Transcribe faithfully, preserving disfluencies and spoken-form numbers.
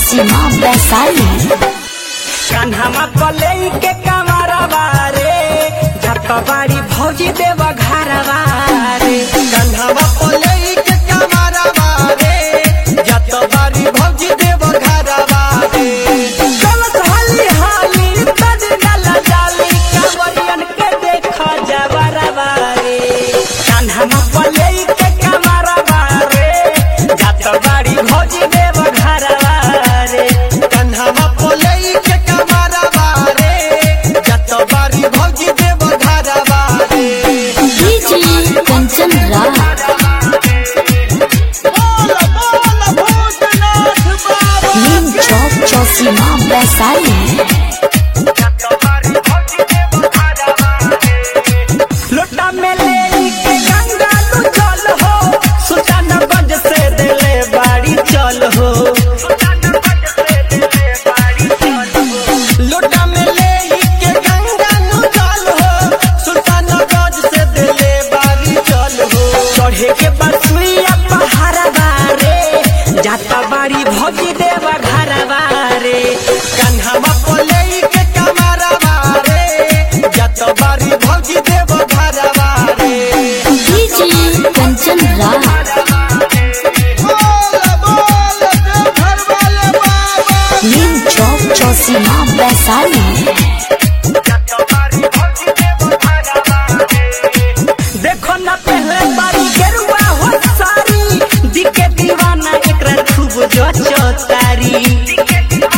चौसीमा वैशाली। कान्हा पले के कमरवा रे झटबाड़ी भौजी देव घरवा रे। कान्हा पले के कमरवा रे झटबाड़ी भौजी देव घरवा रे। चलत हाली हाली तज डाला डाली कवरियन के देखा जबरवा रे। कान्हा पले के कमरवा रे झटबाड़ी भौजी देव घरवा रे। कान्हा पले के कमरवा रे झटबाड़ी भौजी देव घरवा रे। डीजे कंचन राज। नीम चौक चौसीमा वैशाली। लोटा में ले के गंगा तू चल हो सुल्तानगंज से दिले बाड़ी चल हो। लोटा में ले के गंगा नु चल हो सुल्तानगंज से दिले बारी चल हो। चढ़े के बसुइया पहाड़वा रे जाता बाड़ी भौजी देवा घरवा रे। कान्हा पले के कमरवा रे जतबारी भौजी देव घरवा रे। डीजे कंचन राज। नीम चौक चौसीमा वैशाली। देखो ना पहले बारी गेरुआ हो सारी दिखे दीवाना एकरा खूब जो तारी।